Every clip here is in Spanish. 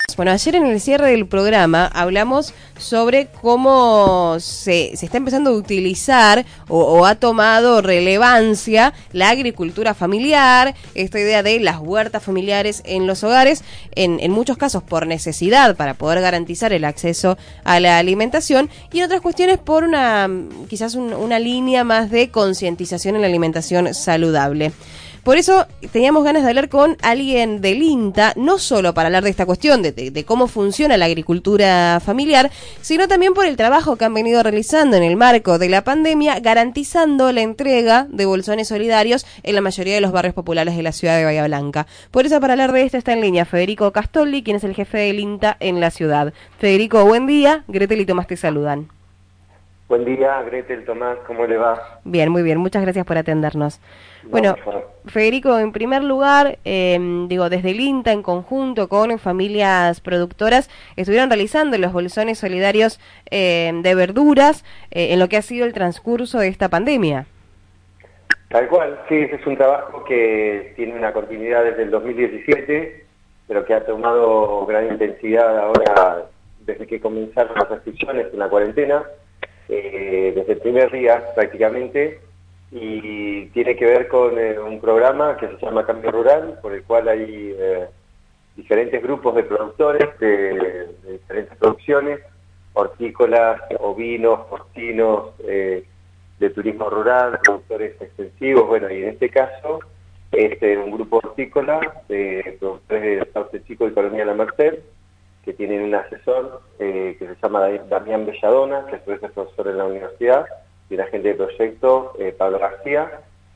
Bueno, ayer en el cierre del programa hablamos sobre cómo se está empezando a utilizar o ha tomado relevancia la agricultura familiar, esta idea de las huertas familiares en los hogares, en muchos casos por necesidad para poder garantizar el acceso a la alimentación y en otras cuestiones por quizás una línea más de concientización en la alimentación saludable. Por eso teníamos ganas de hablar con alguien del INTA, no solo para hablar de esta cuestión, de cómo funciona la agricultura familiar, sino también por el trabajo que han venido realizando en el marco de la pandemia, garantizando la entrega de bolsones solidarios en la mayoría de los barrios populares de la ciudad de Bahía Blanca. Por eso, para hablar de esto, está en línea Federico Castoldi, quien es el jefe del INTA en la ciudad. Federico, buen día. Gretel y Tomás te saludan. Buen día, Gretel, Tomás, ¿cómo le va? Bien, muy bien. Muchas gracias por atendernos. Bueno, Federico, en primer lugar, desde el INTA en conjunto con familias productoras estuvieron realizando los bolsones solidarios de verduras en lo que ha sido el transcurso de esta pandemia. Tal cual, sí, ese es un trabajo que tiene una continuidad desde el 2017, pero que ha tomado gran intensidad ahora desde que comenzaron las restricciones en la cuarentena, desde el primer día prácticamente. Y tiene que ver con un programa que se llama Cambio Rural, por el cual hay diferentes grupos de productores de diferentes producciones, hortícolas, ovinos, porcinos, de turismo rural, productores extensivos, bueno, y en este caso un grupo hortícola de productores de Sauce Chico y Colonia La Merced, que tienen un asesor que se llama Damián Belladona, que es profesor en la universidad, y un agente de proyecto, Pablo García,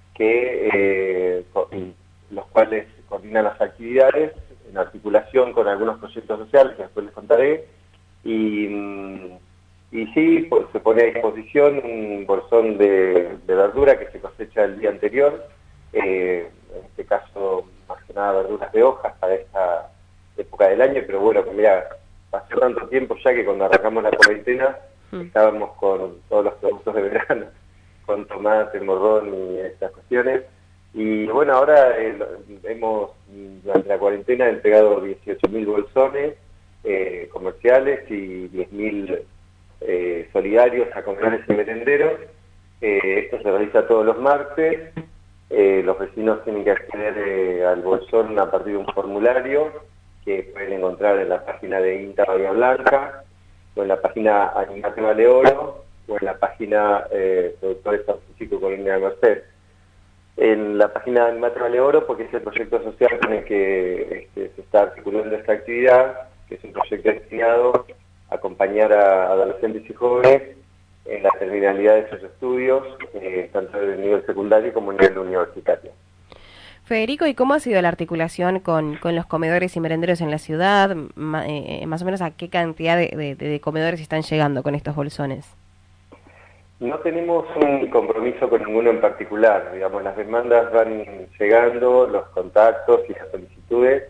los cuales coordinan las actividades en articulación con algunos proyectos sociales que después les contaré, y sí, pues, se pone a disposición un bolsón de verdura que se cosecha el día anterior, en este caso más que nada verduras de hojas para esta época del año, pero bueno, mira, pasó tanto tiempo ya que cuando arrancamos la cuarentena estábamos con todos los productos de verano, con tomate, morrón y estas cuestiones. Y bueno, ahora hemos, durante la cuarentena, entregado 18.000 bolsones comerciales y 10.000 solidarios a comedores y merenderos. Esto se realiza todos los martes. Los vecinos tienen que acceder al bolsón a partir de un formulario que pueden encontrar en la página de INTA Bahía Blanca, o en la página Animate Vale Oro, o en la página Productores Sauce Chico y Colonia La Merced. En la página Animate Vale Oro, porque es el proyecto social con el que se está articulando esta actividad, que es un proyecto destinado a acompañar a adolescentes y jóvenes en la terminalidad de sus estudios, tanto en el nivel secundario como en el nivel universitario. Federico, ¿y cómo ha sido la articulación con los comedores y merenderos en la ciudad? Más o menos, ¿a qué cantidad de comedores están llegando con estos bolsones? No tenemos un compromiso con ninguno en particular, digamos, las demandas van llegando, los contactos y las solicitudes,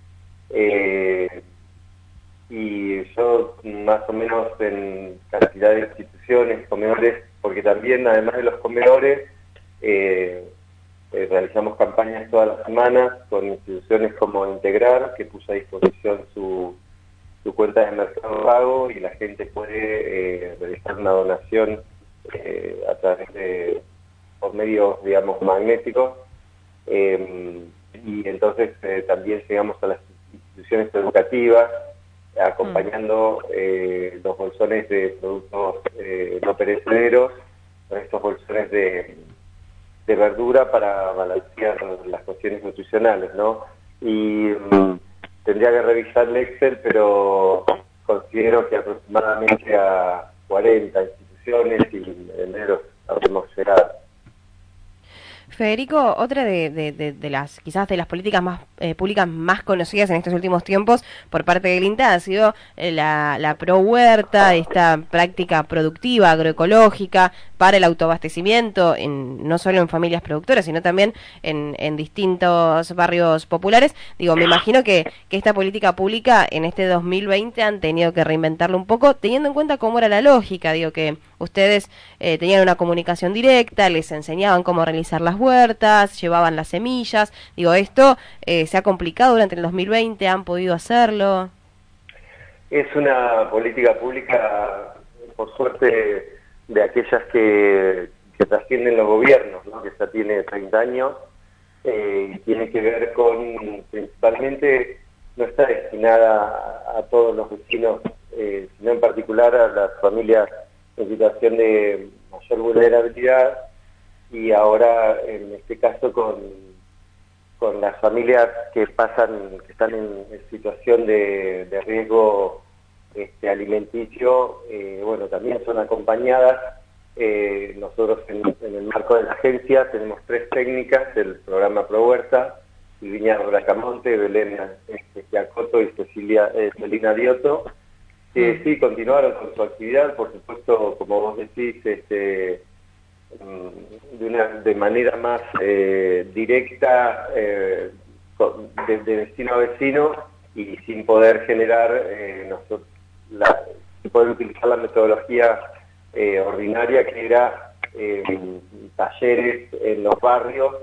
y yo más o menos en cantidad de instituciones, comedores, porque también además de los comedores, realizamos campañas todas las semanas con instituciones como Integrar, que puso a disposición su cuenta de Mercado Pago y la gente puede realizar una donación a través por medios, digamos, magnéticos. Y entonces también llegamos a las instituciones educativas acompañando los bolsones de productos no perecederos, con estos bolsones de verdura para balancear las cuestiones nutricionales, ¿no? Y tendría que revisar el Excel, pero considero que aproximadamente a 40 instituciones y merenderos habremos llegado. Federico, otra de las quizás de las políticas más públicas más conocidas en estos últimos tiempos por parte del INTA ha sido la pro huerta, esta práctica productiva agroecológica para el autoabastecimiento, no solo en familias productoras, sino también en distintos barrios populares. Digo, me imagino que esta política pública en este 2020 han tenido que reinventarlo un poco, teniendo en cuenta cómo era la lógica, digo, que ustedes tenían una comunicación directa, les enseñaban cómo realizar las huertas, llevaban las semillas. Digo, esto se ha complicado durante el 2020, ¿han podido hacerlo? Es una política pública, por suerte, de aquellas que trascienden los gobiernos, ¿no? Que ya tiene 30 años, y tiene que ver con, principalmente, no está destinada a todos los vecinos, sino en particular a las familias en situación de mayor vulnerabilidad, y ahora, en este caso, con las familias que están en situación de riesgo alimenticio, bueno, también son acompañadas. Nosotros en el marco de la agencia tenemos 3 técnicas del programa Pro Huerta: Silvina Bracamonte, Belén Giacoto y Celina Dioto, que sí continuaron con su actividad, por supuesto, como vos decís, de manera más directa, de vecino a vecino, y sin poder generar sin poder utilizar la metodología ordinaria, que era talleres en los barrios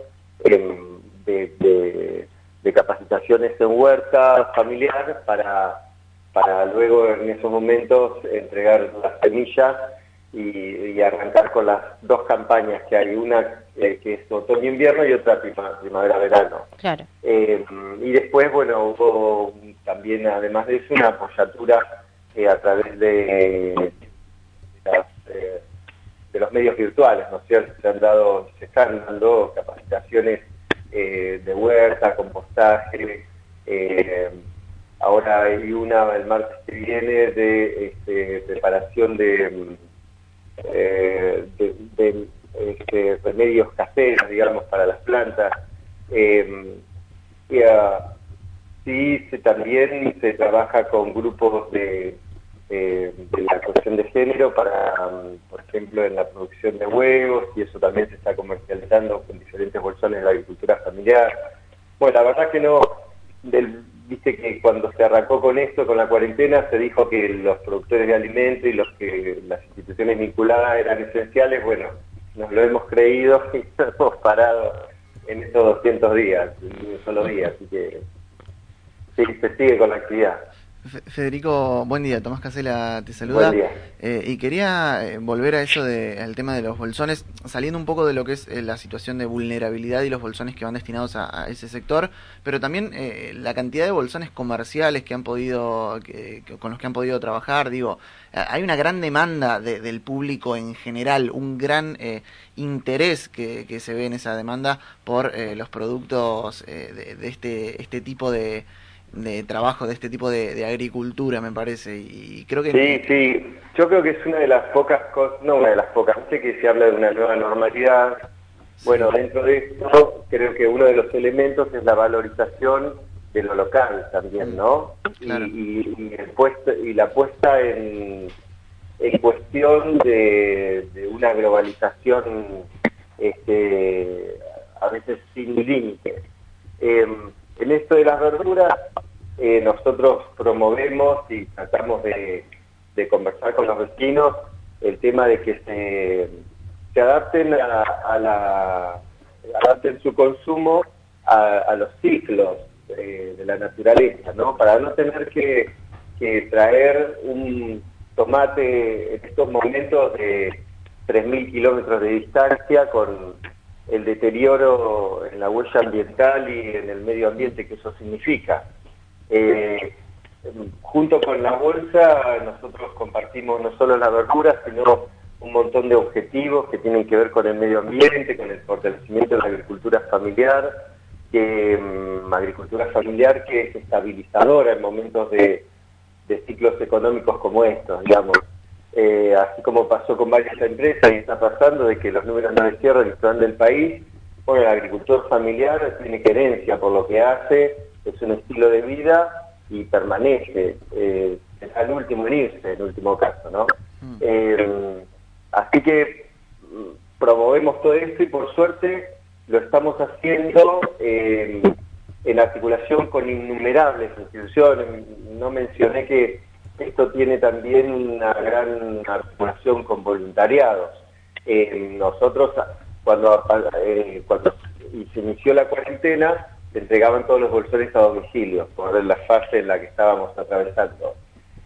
de capacitaciones en huerta familiar, para luego en esos momentos entregar las semillas y arrancar con las 2 campañas que hay, una que es otoño-invierno y otra primavera-verano. Claro. Y después, bueno, hubo también, además de eso, una apoyatura a través de los medios virtuales, ¿no es cierto? Se están dando capacitaciones de huerta, compostaje. Ahora hay una el martes que viene de preparación de remedios caseros, digamos, para las plantas. También se trabaja con grupos de la cuestión de género por ejemplo, en la producción de huevos, y eso también se está comercializando con diferentes bolsones de la agricultura familiar. Bueno, la verdad que no, viste que cuando se arrancó con esto, con la cuarentena, se dijo que los productores de alimentos y las instituciones vinculadas eran esenciales. Bueno, nos lo hemos creído y nos hemos parado en estos 200 días, en un solo día, así que sí, se sigue con la actividad. Federico, buen día. Tomás Casela te saluda. Buen día. Y quería volver a eso, al tema de los bolsones, saliendo un poco de lo que es la situación de vulnerabilidad y los bolsones que van destinados a ese sector, pero también la cantidad de bolsones comerciales que han podido, con los que han podido trabajar. Digo, hay una gran demanda del público en general, un gran interés que se ve en esa demanda por los productos de este tipo de trabajo, de este tipo de agricultura, me parece, y creo que... Sí, yo creo que es una de las pocas cosas, no una de las pocas, sé que se habla de una nueva normalidad. Bueno, dentro de esto, creo que uno de los elementos es la valorización de lo local también, ¿no? Claro. Y la puesta en cuestión de una globalización a veces sin límites. En esto de las verduras, nosotros promovemos y tratamos de conversar con los vecinos el tema de que se adapten adapten su consumo a los ciclos de la naturaleza, ¿no? Para no tener que traer un tomate en estos momentos de 3.000 kilómetros de distancia, con el deterioro en la huella ambiental y en el medio ambiente que eso significa. Junto con la bolsa, nosotros compartimos no solo las verduras, sino un montón de objetivos que tienen que ver con el medio ambiente, con el fortalecimiento de la agricultura familiar, que es estabilizadora en momentos de ciclos económicos como estos, digamos. Así como pasó con varias empresas y está pasando, de que los números no cierran y se van del país. Bueno, el agricultor familiar tiene querencia por lo que hace, es un estilo de vida y permanece, es al último en irse, en último caso, ¿no? Así que promovemos todo esto, y por suerte lo estamos haciendo en articulación con innumerables instituciones. No mencioné que esto tiene también una gran articulación con voluntariados. Nosotros, cuando se inició la cuarentena, se entregaban todos los bolsones a domicilio, por la fase en la que estábamos atravesando.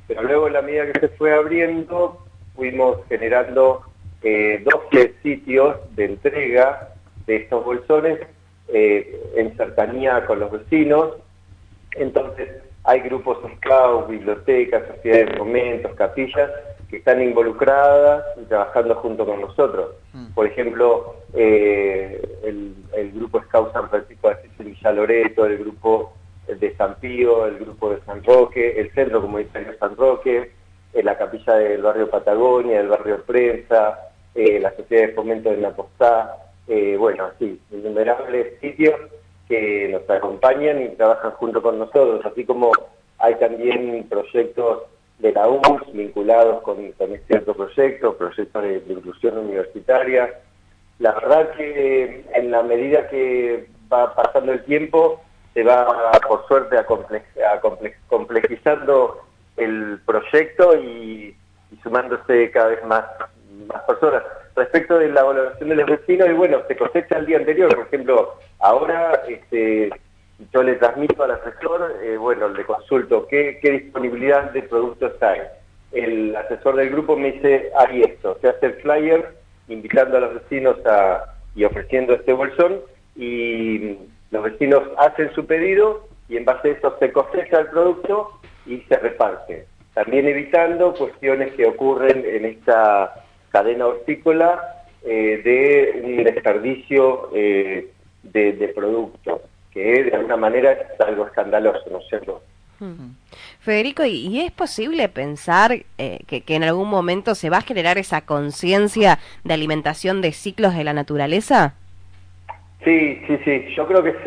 pero luego, a la medida que se fue abriendo, fuimos generando 12 sitios de entrega de estos bolsones en cercanía con los vecinos. Entonces, hay grupos scout, bibliotecas, sociedades de fomentos, capillas, que están involucradas y trabajando junto con nosotros. Por ejemplo, el grupo Scout San Francisco de Asís en Villa Loreto, el grupo de San Pío, el grupo de San Roque, el Centro Comunitario San Roque, la capilla del barrio Patagonia, el barrio Prensa, la Sociedad de Fomento de Napostá, bueno, así, innumerables sitios que nos acompañan y trabajan junto con nosotros, así como hay también proyectos de la URSS vinculados con este otro proyecto, proyectos de inclusión universitaria. La verdad que en la medida que va pasando el tiempo, se va, por suerte, complejizando el proyecto y sumándose cada vez más personas. Respecto de la valoración de los vecinos, y bueno, se cosecha el día anterior. Por ejemplo, ahora yo le transmito al asesor, bueno, le consulto qué disponibilidad de productos hay. El asesor del grupo me dice, hay esto, se hace el flyer invitando a los vecinos y ofreciendo este bolsón, y los vecinos hacen su pedido y en base a eso se cosecha el producto y se reparte. También evitando cuestiones que ocurren en esta cadena hortícola de un desperdicio de productos, que de alguna manera es algo escandaloso, ¿no es cierto? Federico, ¿y es posible pensar que en algún momento se va a generar esa conciencia de alimentación de ciclos de la naturaleza? Sí, yo creo que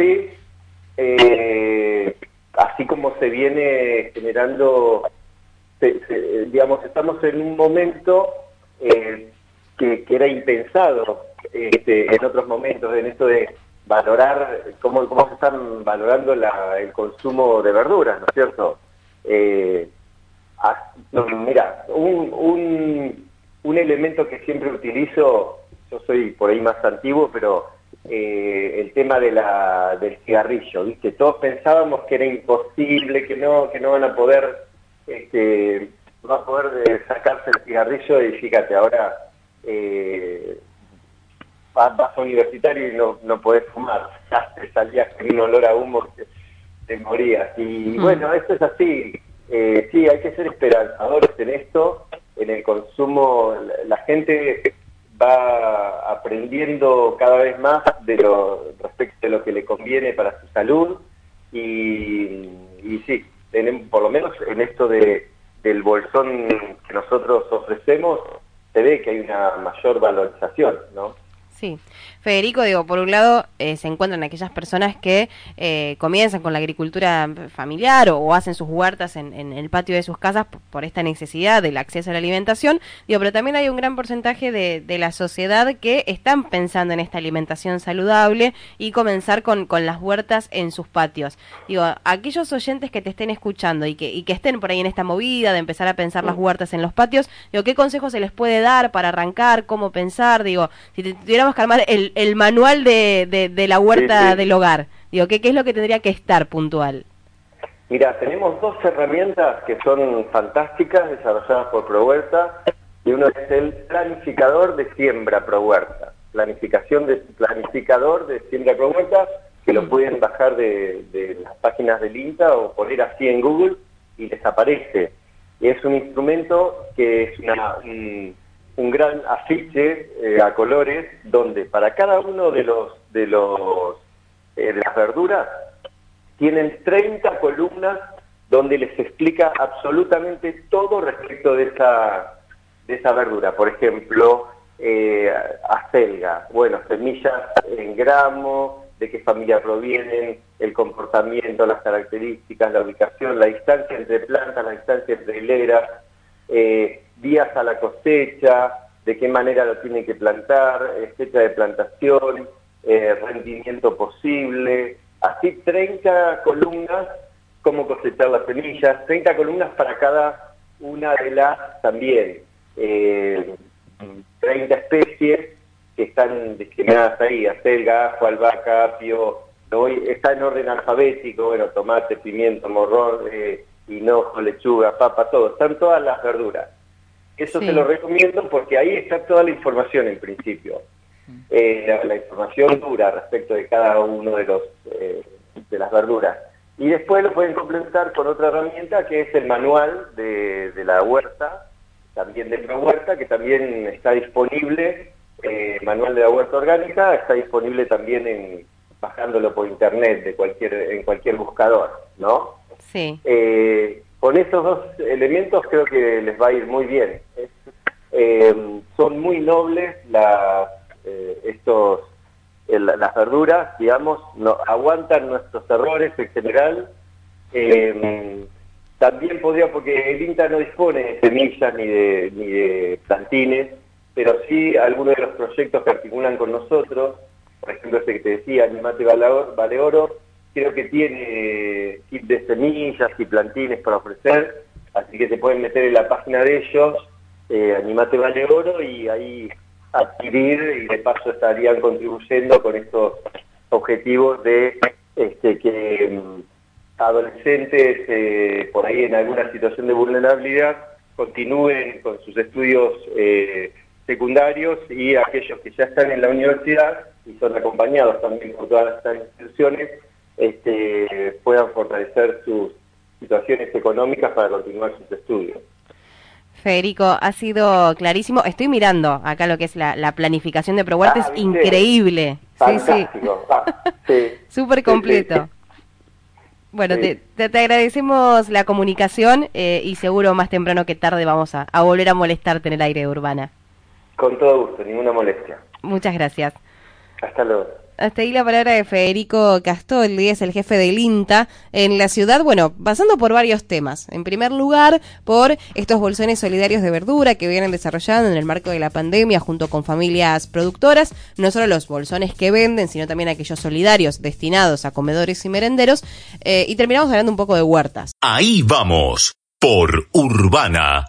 sí. Así como se viene generando, digamos, estamos en un momento que era impensado en otros momentos, en esto de valorar cómo se están valorando el consumo de verduras, ¿no es cierto? Mira, un elemento que siempre utilizo, yo soy por ahí más antiguo, pero el tema del cigarrillo, ¿viste? Todos pensábamos que era imposible, que no van a poder, no va a poder sacarse el cigarrillo, y fíjate, ahora vas a universitario y no podés fumar, ya te salías con un olor a humo que te morías. Y bueno, esto es así. Sí, hay que ser esperanzadores en esto, en el consumo. La gente va aprendiendo cada vez más respecto de lo que le conviene para su salud, y sí, por lo menos en esto del bolsón que nosotros ofrecemos, se ve que hay una mayor valorización, ¿no? Sí. Federico, digo, por un lado se encuentran aquellas personas que comienzan con la agricultura familiar o hacen sus huertas en el patio de sus casas por esta necesidad del acceso a la alimentación, digo, pero también hay un gran porcentaje de la sociedad que están pensando en esta alimentación saludable y comenzar con las huertas en sus patios. Digo, aquellos oyentes que te estén escuchando y que estén por ahí en esta movida de empezar a pensar las huertas en los patios, digo, ¿qué consejos se les puede dar para arrancar? ¿Cómo pensar? Digo, si tuviéramos que armar el manual de la huerta del hogar, digo, ¿qué es lo que tendría que estar puntual? Mira, tenemos dos herramientas que son fantásticas, desarrolladas por ProHuerta, y uno es el planificador de siembra ProHuerta, planificador de siembra ProHuerta, que lo pueden bajar de las páginas del INTA o poner así en Google y les aparece. Y es un instrumento que es un gran afiche a colores, donde para cada uno de las verduras tienen 30 columnas donde les explica absolutamente todo respecto de esa verdura. Por ejemplo, acelga, bueno, semillas en gramo, de qué familia provienen, el comportamiento, las características, la ubicación, la distancia entre plantas, la distancia entre hileras, días a la cosecha, de qué manera lo tienen que plantar, fecha de plantación, rendimiento posible, así 30 columnas, cómo cosechar las semillas, 30 columnas para cada una de las también 30 especies que están discriminadas ahí, acelga, ajo, albahaca, apio, está en orden alfabético, bueno, tomate, pimiento, morrón, hinojo, lechuga, papa, todo, están todas las verduras. Eso Sí. te lo recomiendo porque ahí está toda la información en principio. La información dura respecto de cada uno de las verduras. Y después lo pueden complementar con otra herramienta que es el manual de la huerta, también de ProHuerta, que también está disponible, manual de la huerta orgánica, está disponible también bajándolo por internet en cualquier buscador, ¿no? Sí. Con esos dos elementos creo que les va a ir muy bien. Son muy nobles las verduras, digamos, aguantan nuestros errores en general. También podría, porque el INTA no dispone de semillas ni de plantines, pero sí algunos de los proyectos que articulan con nosotros, por ejemplo ese que te decía, Animate Vale Oro, creo que tiene kit de semillas y plantines para ofrecer, así que se pueden meter en la página de ellos, Animate Vale Oro, y ahí adquirir, y de paso estarían contribuyendo con estos objetivos de que adolescentes por ahí en alguna situación de vulnerabilidad continúen con sus estudios secundarios, y aquellos que ya están en la universidad y son acompañados también por todas estas instituciones puedan fortalecer sus situaciones económicas para continuar sus estudios. Federico, ha sido clarísimo. Estoy mirando acá lo que es la planificación de ProHuerta, es ¿viste? increíble. Fantástico. Sí. Súper completo. Sí. Bueno, Sí. te agradecemos la comunicación y seguro más temprano que tarde vamos a volver a molestarte en el aire de Urbana. Con todo gusto, ninguna molestia. Muchas gracias. Hasta luego. Hasta ahí la palabra de Federico Castoldi, es el jefe del INTA en la ciudad, bueno, pasando por varios temas. En primer lugar, por estos bolsones solidarios de verdura que vienen desarrollando en el marco de la pandemia junto con familias productoras, no solo los bolsones que venden, sino también aquellos solidarios destinados a comedores y merenderos, y terminamos hablando un poco de huertas. Ahí vamos, por Urbana.